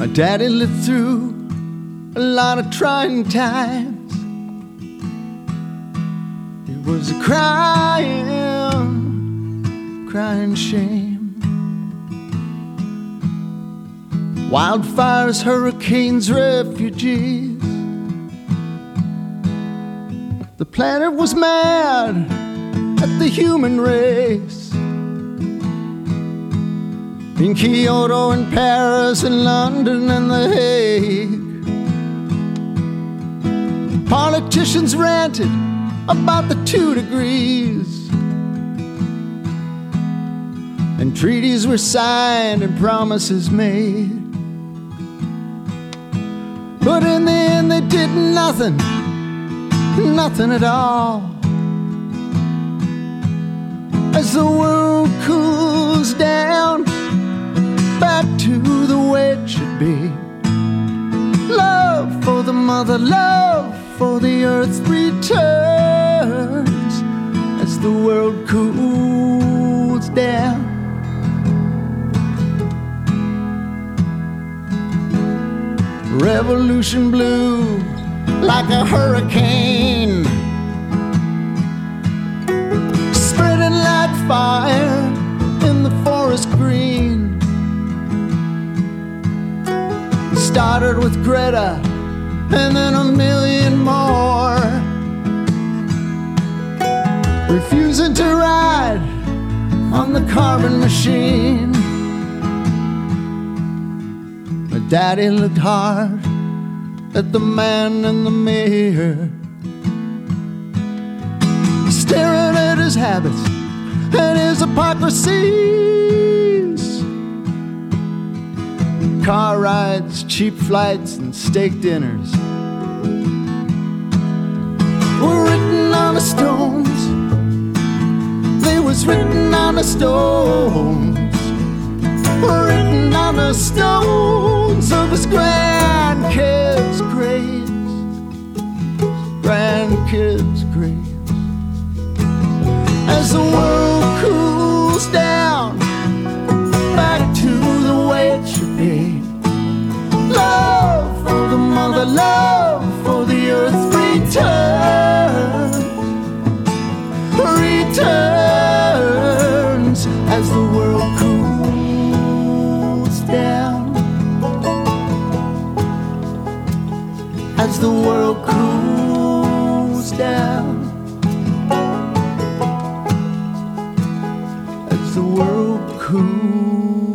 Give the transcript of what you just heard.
My daddy lived through a lot of trying times. He was crying shame. Wildfires, hurricanes, refugees. The planet was mad at the human race. In Kyoto and Paris and London and The Hague, politicians ranted about the 2 degrees, and treaties were signed and promises made. But in the end they did nothing at all. As the world cools down back to the way it should be, love for the mother, love for the earth returns as the world cools down. Revolution blew like a hurricane, spreading like fire in the forest green. Started with Greta and then a million more, refusing to ride on the carbon machine. My daddy looked hard at the man in the mirror, staring at his habits and his hypocrisies. Car rides, cheap flights, and steak dinners were written on the stones. They was written on the stones, were written on the stones of his grandkids' graves, grandkids' graves. As the world cools down back to the way it should be, love for the mother, love for the earth returns as the world cools down, as the world cools down, as the world cools